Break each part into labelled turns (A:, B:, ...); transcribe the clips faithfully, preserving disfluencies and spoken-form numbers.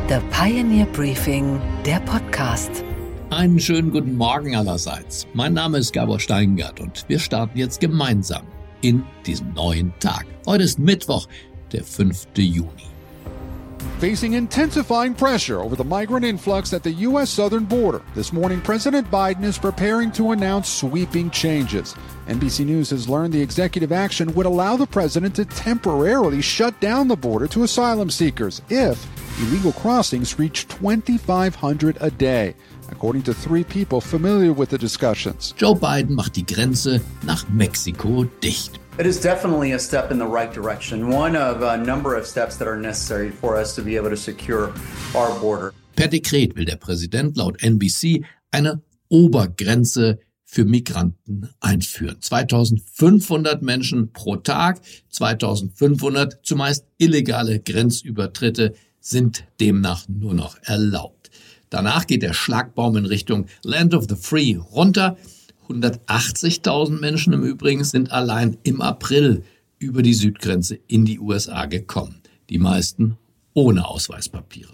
A: The Pioneer Briefing, der Podcast.
B: Einen schönen guten Morgen allerseits. Mein Name ist Gabor Steingart und wir starten jetzt gemeinsam in diesem neuen Tag. Heute ist Mittwoch, der fünfte Juni.
C: Facing intensifying pressure over the migrant influx at the U S southern border, this morning President Biden is preparing to announce sweeping changes. N B C News has learned the executive action would allow the president to temporarily shut down the border to asylum seekers if illegal crossings reach twenty-five hundred a day, according to three people familiar with the discussions.
B: Joe Biden macht die Grenze nach Mexiko dicht.
D: It is definitely a step in the right direction, one of a number of steps that are necessary for us to be able to secure our border.
B: Per Dekret will der Präsident laut N B C eine Obergrenze für Migranten einführen. zweitausendfünfhundert Menschen pro Tag, zweitausendfünfhundert zumeist illegale Grenzübertritte sind demnach nur noch erlaubt. Danach geht der Schlagbaum in Richtung Land of the Free runter. hundertachtzigtausend Menschen im Übrigen sind allein im April über die Südgrenze in die U S A gekommen. Die meisten ohne Ausweispapiere.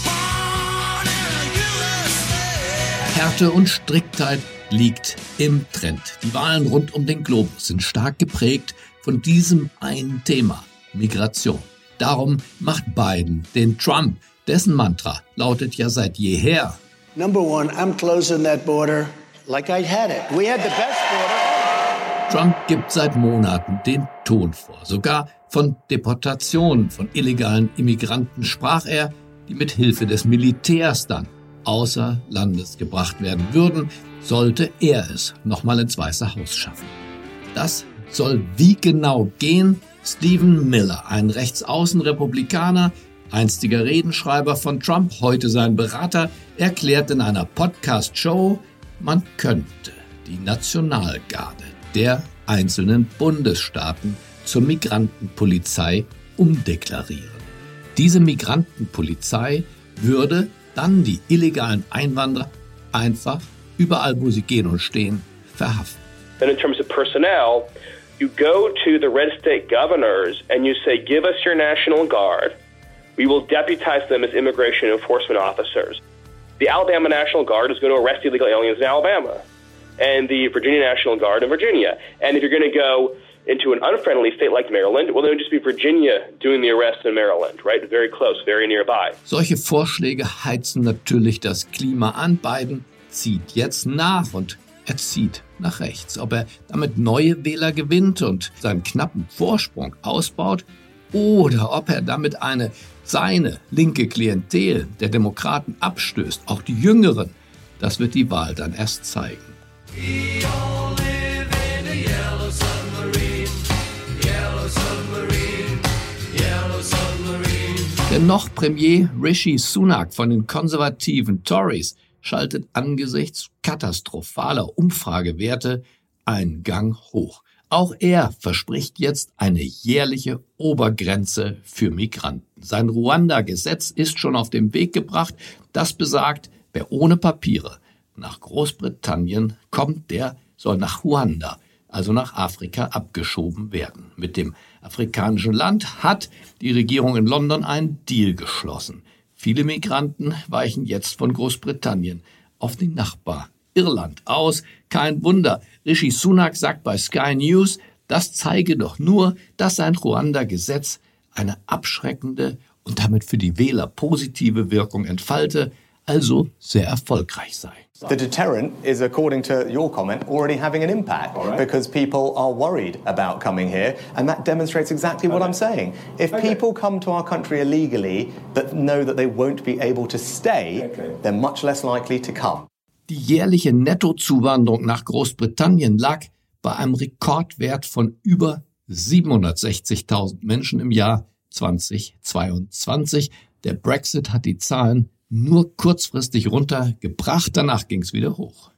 B: Härte und Striktheit liegt im Trend. Die Wahlen rund um den Globus sind stark geprägt von diesem einen Thema: Migration. Darum macht Biden den Trump. Dessen Mantra lautet ja seit jeher:
E: Number one, I'm closing that border like I had it. We had the best border.
B: Trump gibt seit Monaten den Ton vor. Sogar von Deportationen von illegalen Immigranten sprach er, die mit Hilfe des Militärs dann außer Landes gebracht werden würden, sollte er es nochmal ins Weiße Haus schaffen. Das soll wie genau gehen? Stephen Miller, ein Rechtsaußen-Republikaner, einstiger Redenschreiber von Trump, heute sein Berater, erklärt in einer Podcast-Show, man könnte die Nationalgarde der einzelnen Bundesstaaten zur Migrantenpolizei umdeklarieren. Diese Migrantenpolizei würde dann die illegalen Einwanderer einfach überall, wo sie gehen und stehen, verhaften.
F: Then in terms of personnel, you go to the red state governors and you say, give us your National Guard. We will deputize them as immigration enforcement officers. The Alabama National Guard is going to arrest illegal aliens in Alabama, and the Virginia National Guard in Virginia. And if you're going to go into an unfriendly state like Maryland, well, then it would just be Virginia doing the arrest in Maryland, right? Very close, very nearby.
B: Solche Vorschläge heizen natürlich das Klima an. Biden zieht jetzt nach und er zieht nach rechts. Ob er damit neue Wähler gewinnt und seinen knappen Vorsprung ausbaut oder ob er damit eine seine linke Klientel der Demokraten abstößt, auch die Jüngeren, das wird die Wahl dann erst zeigen. Der noch Premier Rishi Sunak von den konservativen Tories schaltet angesichts katastrophaler Umfragewerte einen Gang hoch. Auch er verspricht jetzt eine jährliche Obergrenze für Migranten. Sein Ruanda-Gesetz ist schon auf den Weg gebracht. Das besagt, wer ohne Papiere nach Großbritannien kommt, der soll nach Ruanda, also nach Afrika, abgeschoben werden. Mit dem afrikanischen Land hat die Regierung in London einen Deal geschlossen. Viele Migranten weichen jetzt von Großbritannien auf den Nachbar Irland aus. Kein Wunder, Rishi Sunak sagt bei Sky News, das zeige doch nur, dass sein Ruanda-Gesetz eine abschreckende und damit für die Wähler positive Wirkung entfalte, also sehr erfolgreich sei.
G: The deterrent is, according to your comment, already having an impact right. because people are worried about coming here, and that demonstrates exactly what okay. I'm saying. If okay. people come to our country illegally but know that they won't be able to stay, okay. they're much less likely to come.
B: Die jährliche Nettozuwanderung nach Großbritannien lag bei einem Rekordwert von über siebenhundertsechzigtausend Menschen im Jahr zweitausendzweiundzwanzig. Der Brexit hat die Zahlen nur kurzfristig runtergebracht, danach ging es wieder hoch.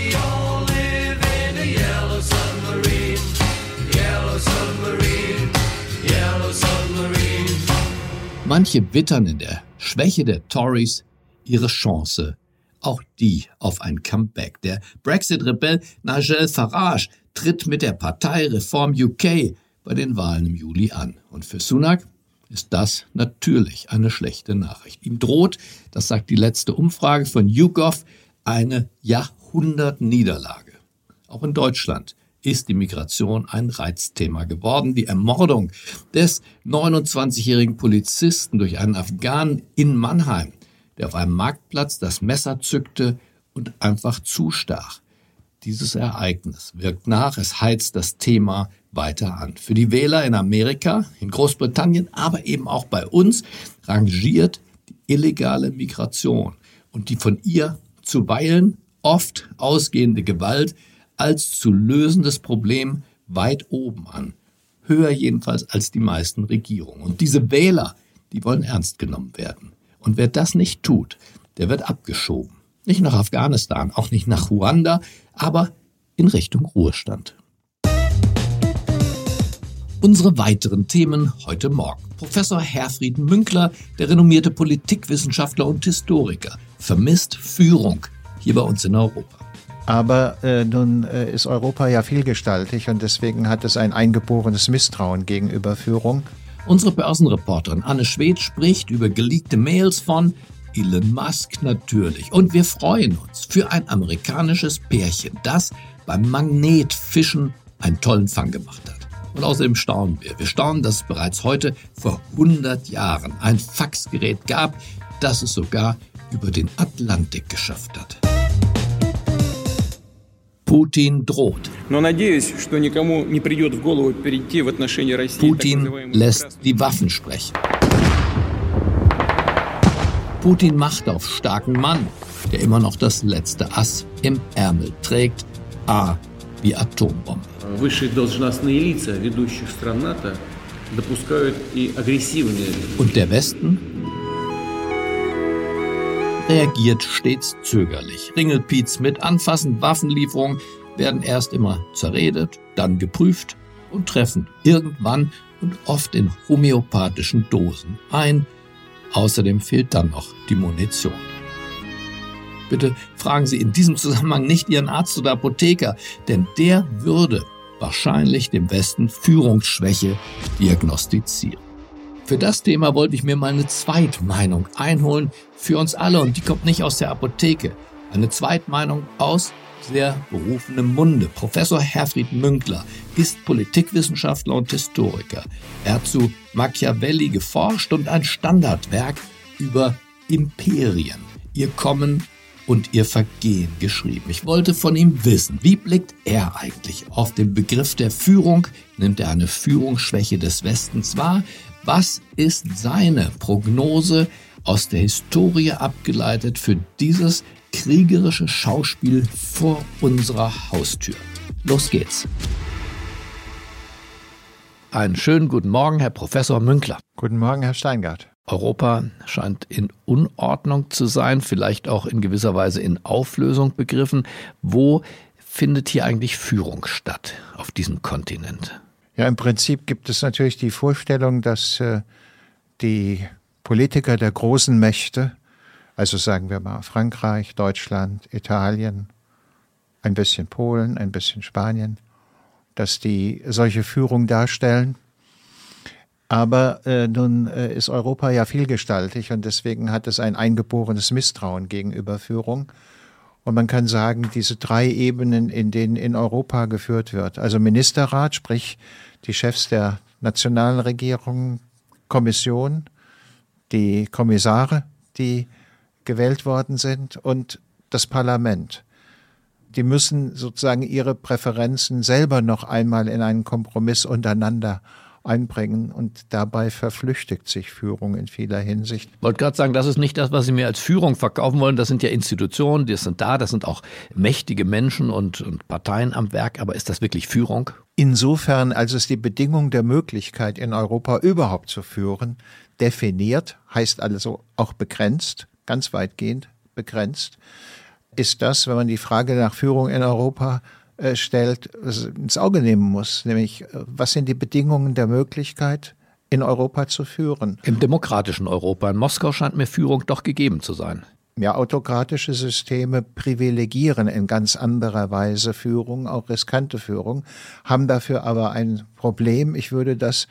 B: Manche wittern in der Schwäche der Tories ihre Chance, auch die auf ein Comeback. Der Brexit-Rebell Nigel Farage tritt mit der Partei Reform U K bei den Wahlen im Juli an. Und für Sunak ist das natürlich eine schlechte Nachricht. Ihm droht, das sagt die letzte Umfrage von YouGov, eine Jahrhundertniederlage. Auch in Deutschland ist die Migration ein Reizthema geworden. Die Ermordung des neunundzwanzigjährigen Polizisten durch einen Afghanen in Mannheim, der auf einem Marktplatz das Messer zückte und einfach zustach. Dieses Ereignis wirkt nach, es heizt das Thema weiter an. Für die Wähler in Amerika, in Großbritannien, aber eben auch bei uns rangiert die illegale Migration und die von ihr zuweilen oft ausgehende Gewalt als zu lösendes Problem weit oben an. Höher jedenfalls als die meisten Regierungen. Und diese Wähler, die wollen ernst genommen werden. Und wer das nicht tut, der wird abgeschoben. Nicht nach Afghanistan, auch nicht nach Ruanda, aber in Richtung Ruhestand. Unsere weiteren Themen heute Morgen. Professor Herfried Münkler, der renommierte Politikwissenschaftler und Historiker, vermisst Führung hier bei uns in Europa.
H: Aber äh, nun äh, ist Europa ja vielgestaltig und deswegen hat es ein eingeborenes Misstrauen gegenüber Führung.
B: Unsere Börsenreporterin Anne Schwedt spricht über geleakte Mails von Elon Musk natürlich. Und wir freuen uns für ein amerikanisches Pärchen, das beim Magnetfischen einen tollen Fang gemacht hat. Und außerdem staunen wir. Wir staunen, dass es bereits heute vor hundert Jahren ein Faxgerät gab, das es sogar über den Atlantik geschafft hat. Putin droht. Putin lässt die Waffen sprechen. Putin macht auf starken Mann, der immer noch das letzte Ass im Ärmel trägt, A wie Atombomben. Und der Westen reagiert stets zögerlich. Ringelpiez mit Anfassen, Waffenlieferungen werden erst immer zerredet, dann geprüft und treffen irgendwann und oft in homöopathischen Dosen ein. Außerdem fehlt dann noch die Munition. Bitte fragen Sie in diesem Zusammenhang nicht Ihren Arzt oder Apotheker, denn der würde wahrscheinlich dem Westen Führungsschwäche diagnostizieren. Für das Thema wollte ich mir mal eine Zweitmeinung einholen für uns alle und die kommt nicht aus der Apotheke. Eine Zweitmeinung aus sehr berufenem Munde. Professor Herfried Münkler ist Politikwissenschaftler und Historiker. Er hat zu Machiavelli geforscht und ein Standardwerk über Imperien, ihr Kommen und ihr Vergehen geschrieben. Ich wollte von ihm wissen, wie blickt er eigentlich auf den Begriff der Führung? Nimmt er eine Führungsschwäche des Westens wahr? Was ist seine Prognose aus der Historie abgeleitet für dieses kriegerische Schauspiel vor unserer Haustür? Los geht's. Einen schönen guten Morgen, Herr Professor Münkler.
H: Guten Morgen, Herr Steingart.
B: Europa scheint in Unordnung zu sein, vielleicht auch in gewisser Weise in Auflösung begriffen. Wo findet hier eigentlich Führung statt auf diesem Kontinent?
H: Ja, im Prinzip gibt es natürlich die Vorstellung, dass äh, die Politiker der großen Mächte, also sagen wir mal Frankreich, Deutschland, Italien, ein bisschen Polen, ein bisschen Spanien, dass die solche Führung darstellen. Aber äh, nun äh, ist Europa ja vielgestaltig und deswegen hat es ein eingeborenes Misstrauen gegenüber Führung. Und man kann sagen, diese drei Ebenen, in denen in Europa geführt wird, also Ministerrat, sprich die Chefs der nationalen Regierungen, Kommission, die Kommissare, die gewählt worden sind, und das Parlament. Die müssen sozusagen ihre Präferenzen selber noch einmal in einen Kompromiss untereinander einbringen und dabei verflüchtigt sich Führung in vieler Hinsicht.
B: Ich wollte gerade sagen, das ist nicht das, was Sie mir als Führung verkaufen wollen. Das sind ja Institutionen, die sind da, das sind auch mächtige Menschen und, und Parteien am Werk. Aber ist das wirklich Führung?
H: Insofern, als es die Bedingung der Möglichkeit in Europa überhaupt zu führen definiert, heißt also auch begrenzt, ganz weitgehend begrenzt, ist das, wenn man die Frage nach Führung in Europa stellt, ins Auge nehmen muss, nämlich was sind die Bedingungen der Möglichkeit, in Europa zu führen?
B: Im demokratischen Europa. In Moskau scheint mir Führung doch gegeben zu sein.
H: Ja, autokratische Systeme privilegieren in ganz anderer Weise Führung, auch riskante Führung, haben dafür aber ein Problem. Ich würde das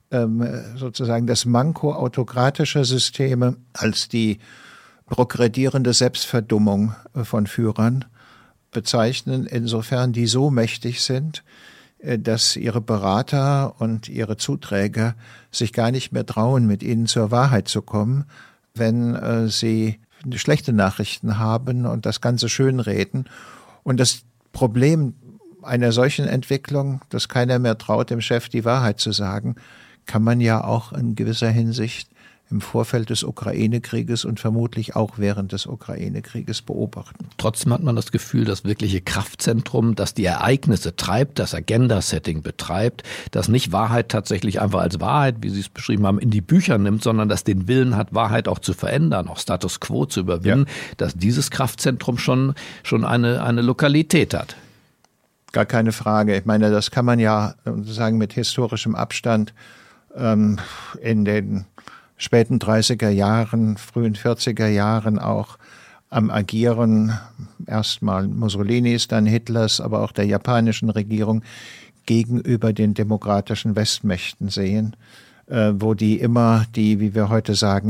H: ähm, sozusagen das Manko autokratischer Systeme als die progredierende Selbstverdummung von Führern bezeichnen, insofern die so mächtig sind, dass ihre Berater und ihre Zuträger sich gar nicht mehr trauen, mit ihnen zur Wahrheit zu kommen, wenn äh, sie schlechte Nachrichten haben und das Ganze schönreden. Und das Problem einer solchen Entwicklung, dass keiner mehr traut, dem Chef die Wahrheit zu sagen, kann man ja auch in gewisser Hinsicht im Vorfeld des Ukraine-Krieges und vermutlich auch während des Ukraine-Krieges beobachten.
B: Trotzdem hat man das Gefühl, das wirkliche Kraftzentrum, das die Ereignisse treibt, das Agenda-Setting betreibt, das nicht Wahrheit tatsächlich einfach als Wahrheit, wie Sie es beschrieben haben, in die Bücher nimmt, sondern das den Willen hat, Wahrheit auch zu verändern, auch Status Quo zu überwinden, ja. Dass dieses Kraftzentrum schon, schon eine, eine Lokalität hat.
H: Gar keine Frage. Ich meine, das kann man ja sozusagen mit historischem Abstand ähm, in den späten dreißiger Jahren, frühen vierziger Jahren auch am Agieren erstmal Mussolinis, dann Hitlers, aber auch der japanischen Regierung gegenüber den demokratischen Westmächten sehen, äh, wo die immer die, wie wir heute sagen,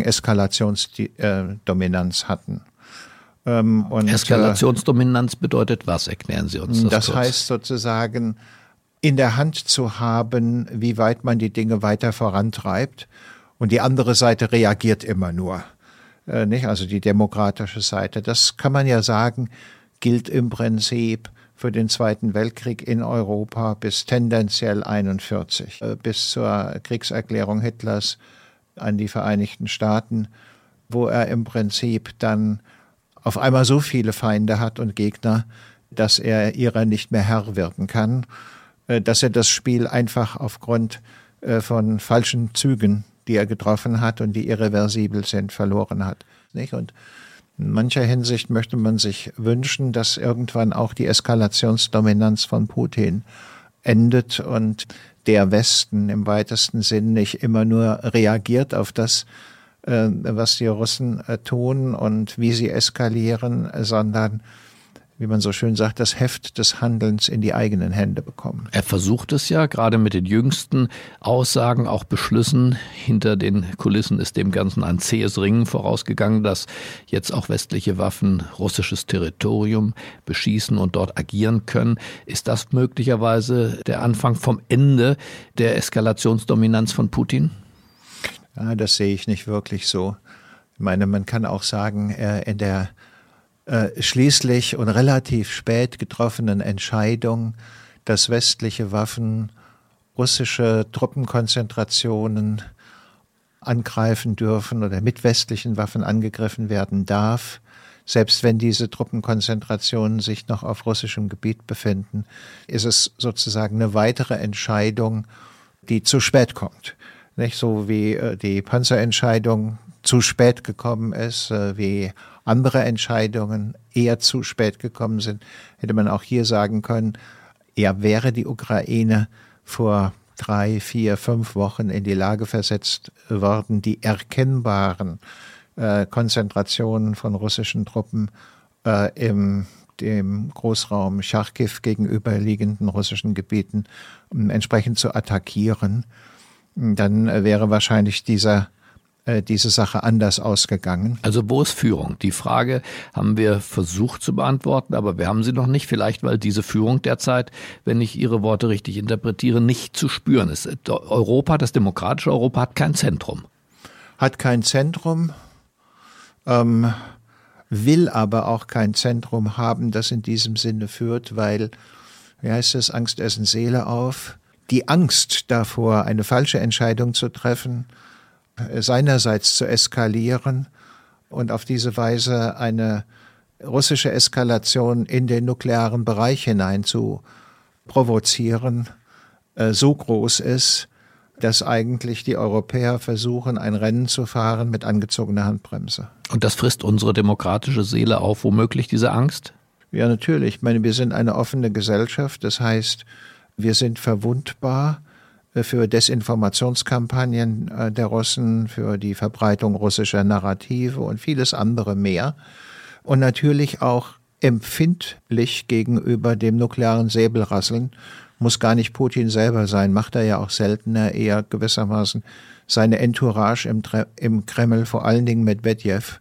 H: Eskalationsdominanz hatten. Ähm, und,
B: Eskalationsdominanz bedeutet was? Erklären Sie uns das
H: Das
B: kurz.
H: heißt sozusagen, in der Hand zu haben, wie weit man die Dinge weiter vorantreibt. Und die andere Seite reagiert immer nur, äh, nicht? Also die demokratische Seite. Das kann man ja sagen, gilt im Prinzip für den Zweiten Weltkrieg in Europa bis tendenziell einundvierzig, äh, bis zur Kriegserklärung Hitlers an die Vereinigten Staaten, wo er im Prinzip dann auf einmal so viele Feinde hat und Gegner, dass er ihrer nicht mehr Herr werden kann, äh, dass er das Spiel einfach aufgrund äh, von falschen Zügen, die er getroffen hat und die irreversibel sind, verloren hat. Nicht? Und in mancher Hinsicht möchte man sich wünschen, dass irgendwann auch die Eskalationsdominanz von Putin endet und der Westen im weitesten Sinn nicht immer nur reagiert auf das, äh, was die Russen äh, tun und wie sie eskalieren, sondern, wie man so schön sagt, das Heft des Handelns in die eigenen Hände bekommen.
B: Er versucht es ja, gerade mit den jüngsten Aussagen, auch Beschlüssen. Hinter den Kulissen ist dem Ganzen ein zähes Ringen vorausgegangen, dass jetzt auch westliche Waffen russisches Territorium beschießen und dort agieren können. Ist das möglicherweise der Anfang vom Ende der Eskalationsdominanz von Putin?
H: Ja, das sehe ich nicht wirklich so. Ich meine, man kann auch sagen, in der Äh, schließlich und relativ spät getroffenen Entscheidung, dass westliche Waffen russische Truppenkonzentrationen angreifen dürfen oder mit westlichen Waffen angegriffen werden darf, selbst wenn diese Truppenkonzentrationen sich noch auf russischem Gebiet befinden, ist es sozusagen eine weitere Entscheidung, die zu spät kommt. Nicht so wie äh, die Panzerentscheidung zu spät gekommen ist, äh, wie andere Entscheidungen eher zu spät gekommen sind, hätte man auch hier sagen können, ja, wäre die Ukraine vor drei, vier, fünf Wochen in die Lage versetzt worden, die erkennbaren äh, Konzentrationen von russischen Truppen äh, im dem Großraum Charkiw gegenüberliegenden russischen Gebieten äh, entsprechend zu attackieren, dann äh, wäre wahrscheinlich dieser diese Sache anders ausgegangen.
B: Also wo ist Führung? Die Frage haben wir versucht zu beantworten, aber wir haben sie noch nicht. Vielleicht, weil diese Führung derzeit, wenn ich Ihre Worte richtig interpretiere, nicht zu spüren ist. Europa, das demokratische Europa, hat kein Zentrum.
H: Hat kein Zentrum, ähm, will aber auch kein Zentrum haben, das in diesem Sinne führt, weil, wie heißt es, Angst essen Seele auf. Die Angst davor, eine falsche Entscheidung zu treffen, seinerseits zu eskalieren und auf diese Weise eine russische Eskalation in den nuklearen Bereich hinein zu provozieren, äh, so groß ist, dass eigentlich die Europäer versuchen, ein Rennen zu fahren mit angezogener Handbremse.
B: Und das frisst unsere demokratische Seele auf, womöglich diese Angst?
H: Ja, natürlich. Ich meine, wir sind eine offene Gesellschaft. Das heißt, wir sind verwundbar für Desinformationskampagnen der Russen, für die Verbreitung russischer Narrative und vieles andere mehr. Und natürlich auch empfindlich gegenüber dem nuklearen Säbelrasseln, muss gar nicht Putin selber sein, macht er ja auch seltener, eher gewissermaßen seine Entourage im, im Kreml, vor allen Dingen Medvedev,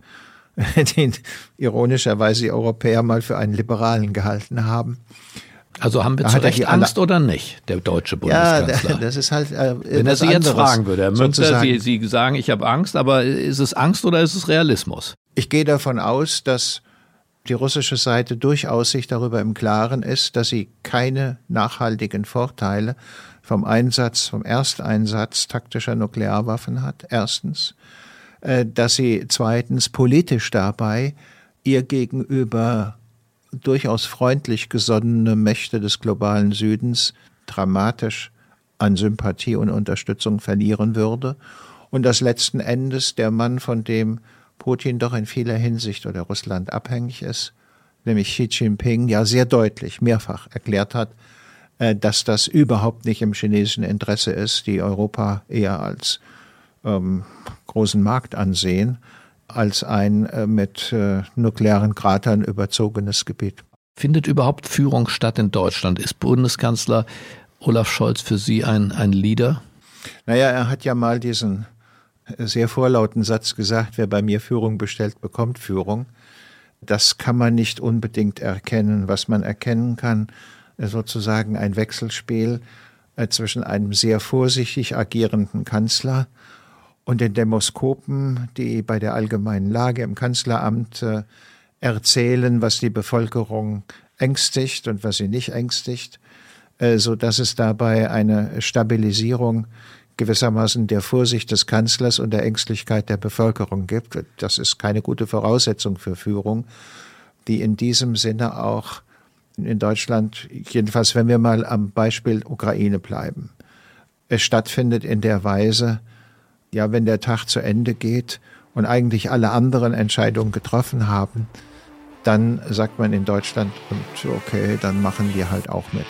H: den ironischerweise die Europäer mal für einen Liberalen gehalten haben.
B: Also haben wir zu Recht Angst oder nicht, der deutsche Bundeskanzler?
H: Ja, das ist halt äh,
B: wenn er Sie jetzt fragen würde, Herr Müntzer, Sie, Sie sagen, ich habe Angst, aber ist es Angst oder ist es Realismus?
H: Ich gehe davon aus, dass die russische Seite durchaus sich darüber im Klaren ist, dass sie keine nachhaltigen Vorteile vom Einsatz, vom Ersteinsatz taktischer Nuklearwaffen hat, erstens. Dass sie zweitens politisch dabei ihr gegenüber durchaus freundlich gesonnene Mächte des globalen Südens dramatisch an Sympathie und Unterstützung verlieren würde und dass letzten Endes der Mann, von dem Putin doch in vieler Hinsicht oder Russland abhängig ist, nämlich Xi Jinping, ja sehr deutlich mehrfach erklärt hat, dass das überhaupt nicht im chinesischen Interesse ist, die Europa eher als ähm, großen Markt ansehen, als ein äh, mit äh, nuklearen Kratern überzogenes Gebiet.
B: Findet überhaupt Führung statt in Deutschland? Ist Bundeskanzler Olaf Scholz für Sie ein, ein Leader?
H: Naja, er hat ja mal diesen sehr vorlauten Satz gesagt, wer bei mir Führung bestellt, bekommt Führung. Das kann man nicht unbedingt erkennen. Was man erkennen kann, sozusagen ein Wechselspiel zwischen einem sehr vorsichtig agierenden Kanzler und den Demoskopen, die bei der allgemeinen Lage im Kanzleramt äh, erzählen, was die Bevölkerung ängstigt und was sie nicht ängstigt, äh, so dass es dabei eine Stabilisierung gewissermaßen der Vorsicht des Kanzlers und der Ängstlichkeit der Bevölkerung gibt. Das ist keine gute Voraussetzung für Führung, die in diesem Sinne auch in Deutschland, jedenfalls wenn wir mal am Beispiel Ukraine bleiben, es stattfindet in der Weise, ja, wenn der Tag zu Ende geht und eigentlich alle anderen Entscheidungen getroffen haben, dann sagt man in Deutschland, und okay, dann machen wir halt auch mit.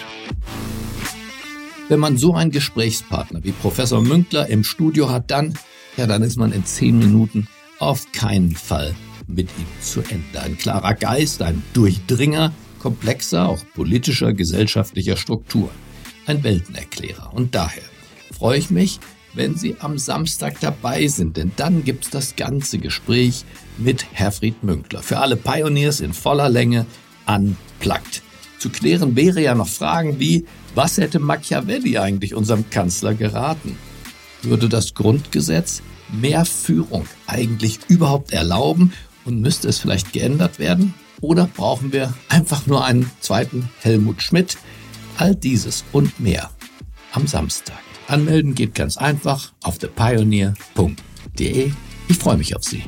B: Wenn man so einen Gesprächspartner wie Professor Münkler im Studio hat, dann, ja, dann ist man in zehn Minuten auf keinen Fall mit ihm zu Ende. Ein klarer Geist, ein Durchdringer komplexer, auch politischer, gesellschaftlicher Strukturen. Ein Weltenerklärer. Und daher freue ich mich, wenn Sie am Samstag dabei sind, denn dann gibt's das ganze Gespräch mit Herfried Münkler. Für alle Pioneers in voller Länge unplugged. Zu klären wäre ja noch Fragen wie, was hätte Machiavelli eigentlich unserem Kanzler geraten? Würde das Grundgesetz mehr Führung eigentlich überhaupt erlauben und müsste es vielleicht geändert werden? Oder brauchen wir einfach nur einen zweiten Helmut Schmidt? All dieses und mehr am Samstag. Anmelden geht ganz einfach auf the pioneer punkt de. Ich freue mich auf Sie.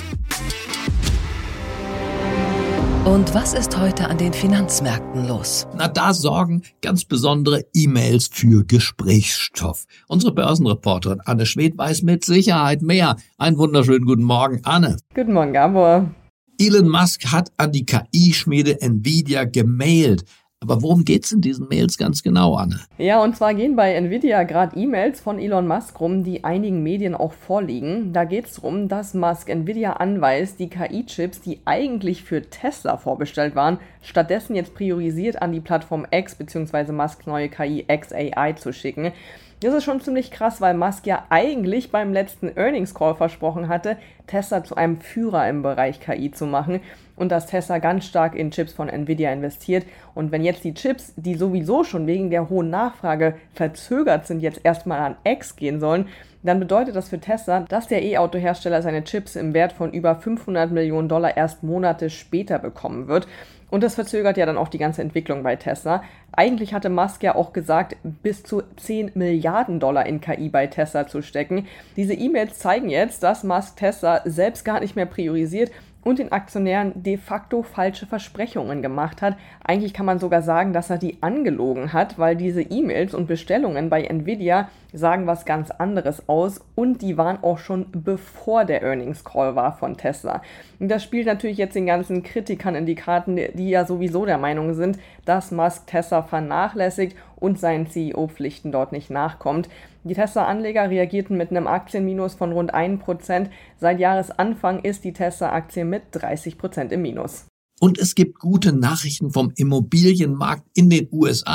A: Und was ist heute an den Finanzmärkten los?
B: Na, da sorgen ganz besondere E-Mails für Gesprächsstoff. Unsere Börsenreporterin Anne Schwedt weiß mit Sicherheit mehr. Einen wunderschönen guten Morgen, Anne.
I: Guten Morgen, Gabor.
B: Elon Musk hat an die K I-Schmiede Nvidia gemailt. Aber worum geht's in diesen Mails ganz genau, Anne?
I: Ja, und zwar gehen bei Nvidia gerade E-Mails von Elon Musk rum, die einigen Medien auch vorliegen. Da geht's darum, dass Musk Nvidia anweist, die K I-Chips, die eigentlich für Tesla vorbestellt waren, stattdessen jetzt priorisiert an die Plattform X bzw. Musks neue K I X A I zu schicken. Das ist schon ziemlich krass, weil Musk ja eigentlich beim letzten Earnings Call versprochen hatte, Tesla zu einem Führer im Bereich K I zu machen und dass Tesla ganz stark in Chips von Nvidia investiert. Und wenn jetzt die Chips, die sowieso schon wegen der hohen Nachfrage verzögert sind, jetzt erstmal an X gehen sollen, dann bedeutet das für Tesla, dass der E-Auto-Hersteller seine Chips im Wert von über fünfhundert Millionen Dollar erst Monate später bekommen wird. Und das verzögert ja dann auch die ganze Entwicklung bei Tesla. Eigentlich hatte Musk ja auch gesagt, bis zu zehn Milliarden Dollar in K I bei Tesla zu stecken. Diese E-Mails zeigen jetzt, dass Musk Tesla selbst gar nicht mehr priorisiert und den Aktionären de facto falsche Versprechungen gemacht hat. Eigentlich kann man sogar sagen, dass er die angelogen hat, weil diese E-Mails und Bestellungen bei Nvidia sagen was ganz anderes aus und die waren auch schon bevor der Earnings Call war von Tesla. Und das spielt natürlich jetzt den ganzen Kritikern in die Karten, die ja sowieso der Meinung sind, dass Musk Tesla vernachlässigt und seinen C E O-Pflichten dort nicht nachkommt. Die Tesla-Anleger reagierten mit einem Aktienminus von rund ein Prozent. Seit Jahresanfang ist die Tesla-Aktie mit dreißig Prozent im Minus.
B: Und es gibt gute Nachrichten vom Immobilienmarkt in den U S A.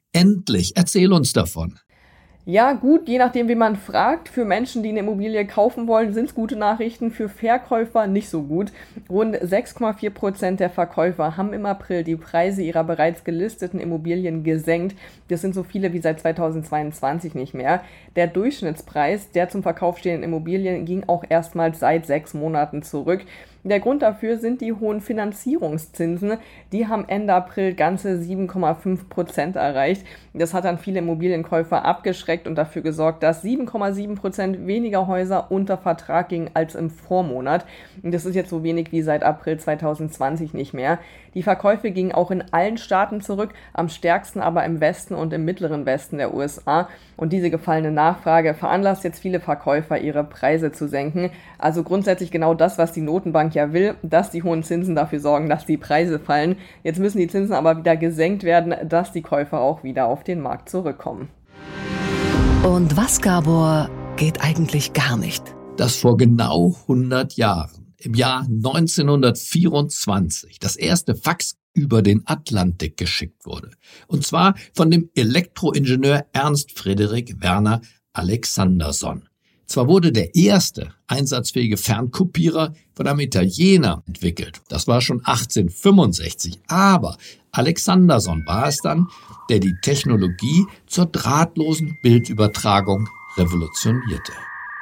B: Endlich, erzähl uns davon.
I: Ja gut, je nachdem wie man fragt, für Menschen, die eine Immobilie kaufen wollen, sind es gute Nachrichten, für Verkäufer nicht so gut. Rund sechs Komma vier Prozent der Verkäufer haben im April die Preise ihrer bereits gelisteten Immobilien gesenkt. Das sind so viele wie seit zweitausendzweiundzwanzig nicht mehr. Der Durchschnittspreis der zum Verkauf stehenden Immobilien ging auch erstmals seit sechs Monaten zurück. Der Grund dafür sind die hohen Finanzierungszinsen. Die haben Ende April ganze sieben Komma fünf Prozent erreicht. Das hat dann viele Immobilienkäufer abgeschreckt und dafür gesorgt, dass sieben Komma sieben Prozent weniger Häuser unter Vertrag gingen als im Vormonat. Das ist jetzt so wenig wie seit April zweitausendzwanzig nicht mehr. Die Verkäufe gingen auch in allen Staaten zurück, am stärksten aber im Westen und im mittleren Westen der U S A. Und diese gefallene Nachfrage veranlasst jetzt viele Verkäufer, ihre Preise zu senken. Also grundsätzlich genau das, was die Notenbank ja will, dass die hohen Zinsen dafür sorgen, dass die Preise fallen. Jetzt müssen die Zinsen aber wieder gesenkt werden, dass die Käufer auch wieder auf den Markt zurückkommen.
A: Und was, Gabor, geht eigentlich gar nicht?
B: Dass vor genau hundert Jahren, im Jahr neunzehnhundertvierundzwanzig, das erste Fax über den Atlantik geschickt wurde. Und zwar von dem Elektroingenieur Ernst Friedrich Werner Alexanderson. Zwar wurde der erste einsatzfähige Fernkopierer von einem Italiener entwickelt, das war schon achtzehnhundertfünfundsechzig, aber Alexanderson war es dann, der die Technologie zur drahtlosen Bildübertragung revolutionierte.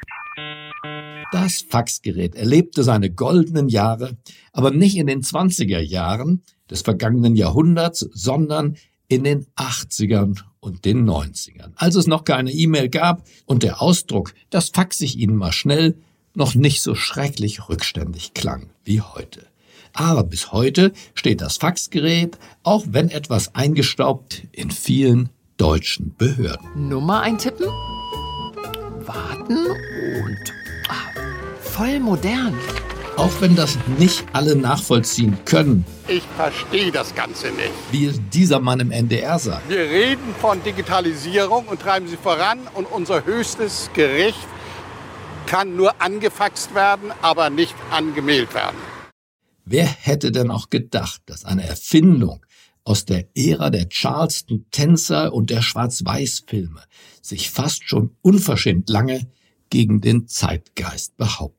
B: Das Faxgerät erlebte seine goldenen Jahre, aber nicht in den zwanziger Jahren des vergangenen Jahrhunderts, sondern in den achtzigern und den neunzigern, als es noch keine E-Mail gab und der Ausdruck, das fax ich Ihnen mal schnell, noch nicht so schrecklich rückständig klang wie heute. Aber bis heute steht das Faxgerät, auch wenn etwas eingestaubt, in vielen deutschen Behörden.
J: Nummer eintippen, warten und ah, voll modern.
B: Auch wenn das nicht alle nachvollziehen können.
K: Ich verstehe das Ganze nicht.
B: Wie es dieser Mann im N D R sagt.
K: Wir reden von Digitalisierung und treiben sie voran und unser höchstes Gericht kann nur angefaxt werden, aber nicht angemeldet werden.
B: Wer hätte denn auch gedacht, dass eine Erfindung aus der Ära der Charleston-Tänzer und der Schwarz-Weiß-Filme sich fast schon unverschämt lange gegen den Zeitgeist behauptet?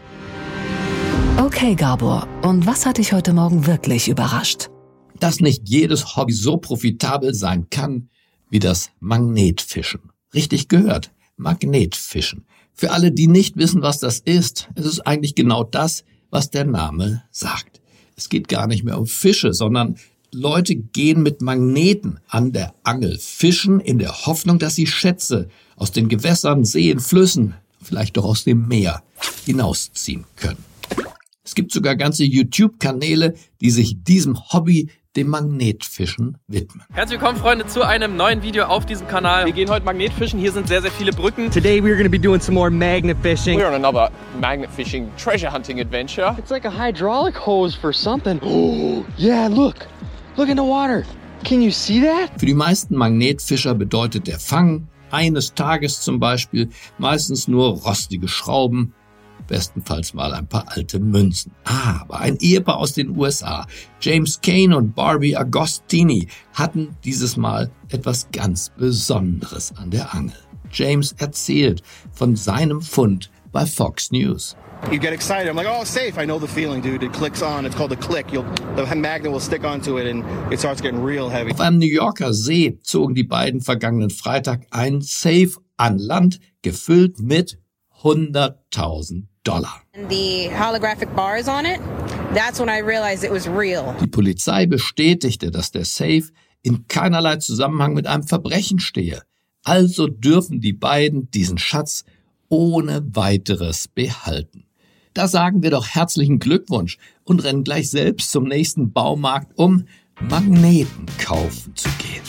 A: Okay, Gabor, und was hat dich heute Morgen wirklich überrascht?
B: Dass nicht jedes Hobby so profitabel sein kann wie das Magnetfischen. Richtig gehört, Magnetfischen. Für alle, die nicht wissen, was das ist, es ist eigentlich genau das, was der Name sagt. Es geht gar nicht mehr um Fische, sondern Leute gehen mit Magneten an der Angel fischen in der Hoffnung, dass sie Schätze aus den Gewässern, Seen, Flüssen, vielleicht doch aus dem Meer hinausziehen können. Es gibt sogar ganze YouTube-Kanäle, die sich diesem Hobby, dem Magnetfischen, widmen.
L: Herzlich willkommen, Freunde, zu einem neuen Video auf diesem Kanal. Wir gehen heute Magnetfischen. Hier sind sehr, sehr viele Brücken.
M: Today we're going to be doing some more magnet fishing.
L: We're on another magnet fishing treasure hunting adventure.
M: It's like a hydraulic hose for something. Oh, yeah, look. Look in the water. Can you see that?
B: Für die meisten Magnetfischer bedeutet der Fang eines Tages zum Beispiel meistens nur rostige Schrauben, bestenfalls mal ein paar alte Münzen. Aber ein Ehepaar aus den U S A, James Kane und Barbie Agostini, hatten dieses Mal etwas ganz Besonderes an der Angel. James erzählt von seinem Fund bei Fox News.
N: You get excited. I'm like, oh, safe. I know the feeling, dude. It clicks on. It's called a click. You'll, the magnet will stick onto it and it starts getting real heavy.
B: Auf einem New Yorker See zogen die beiden vergangenen Freitag einen Safe an Land, gefüllt mit hunderttausend Dollar.
O: The holographic bars on it, that's when I realized it was real.
B: Die Polizei bestätigte, dass der Safe in keinerlei Zusammenhang mit einem Verbrechen stehe. Also dürfen die beiden diesen Schatz ohne weiteres behalten. Da sagen wir doch herzlichen Glückwunsch und rennen gleich selbst zum nächsten Baumarkt, um Magneten kaufen zu gehen.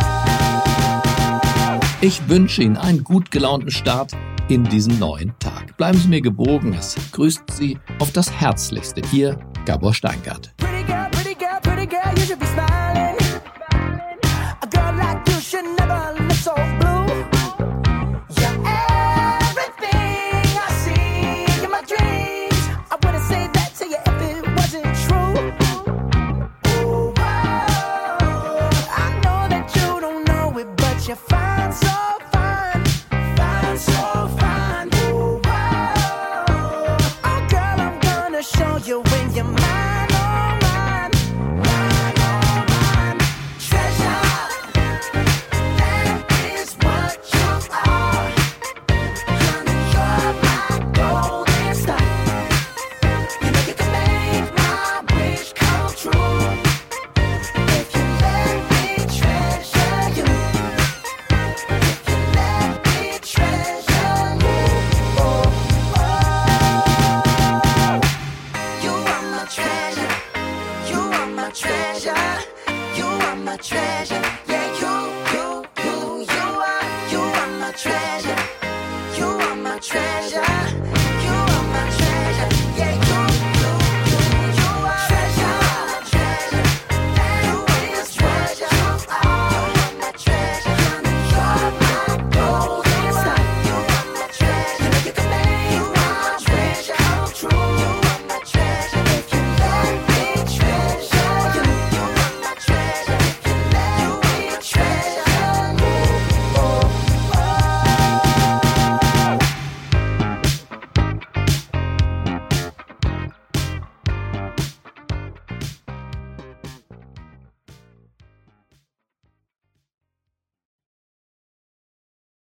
B: Ich wünsche Ihnen einen gut gelaunten Start in diesen neuen Tag. Tag. Bleiben Sie mir gewogen. Es grüßt Sie auf das Herzlichste. Ihr Gabor Steingart.
P: Pretty girl, pretty girl, pretty girl, you should be smiling. A girl like you should never look so blue. You're everything I see in my dreams. I wouldn't say that to you if it wasn't true. Ooh, whoa. I know that you don't know it, but you're fine, so fine, fine, so fine. Ooh, whoa. Oh, girl, I'm gonna show you when you're mine. Treasure, you are my treasure.